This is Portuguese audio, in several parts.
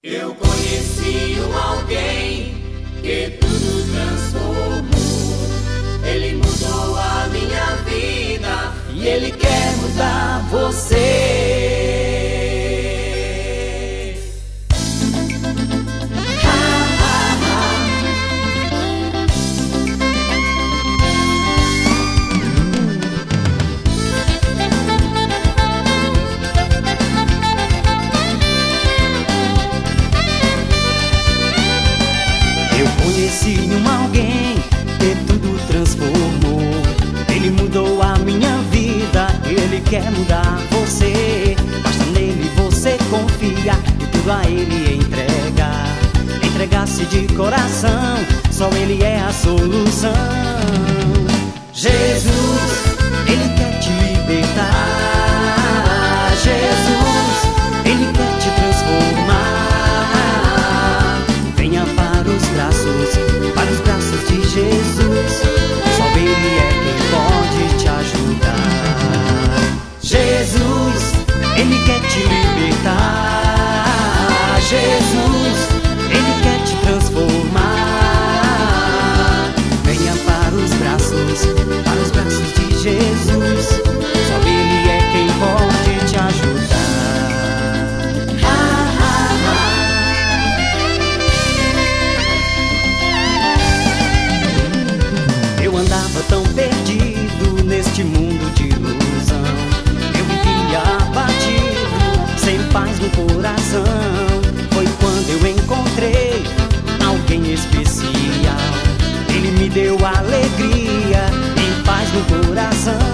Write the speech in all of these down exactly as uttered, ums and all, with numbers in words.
Eu conheci um alguém que tudo transformou. Ele mudou a minha vida e Ele quer mudar você. Eu conheci um alguém que tudo transformou. Ele mudou a minha vida, Ele quer mudar você. Basta nele você confiar e tudo a Ele entregar. Entregar-se de coração, só Ele é a solução. Jesus, Ele quer te libertar. Jesus, Ele quer te transformar. Venha para os braços, para os braços de Jesus. Só Ele é quem pode te ajudar. Jesus, Ele quer te libertar. Jesus, Ele quer te transformar. Venha para os braços, para os braços de Jesus. Só Ele é quem pode te ajudar. Ah, ah, ah. Eu andava tão perdido neste mundo de ilusão. Eu vivia abatido, sem paz no coração. Foi quando eu encontrei alguém especial. Ele me deu alegria e paz no coração.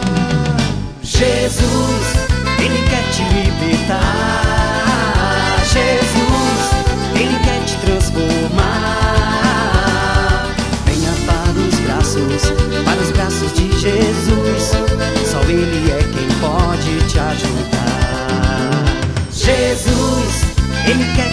Jesus, Ele quer te libertar. Jesus, Ele quer te transformar. Venha para os braços, para os braços de Jesus. Só Ele é quem pode te ajudar. Jesus, Ele quer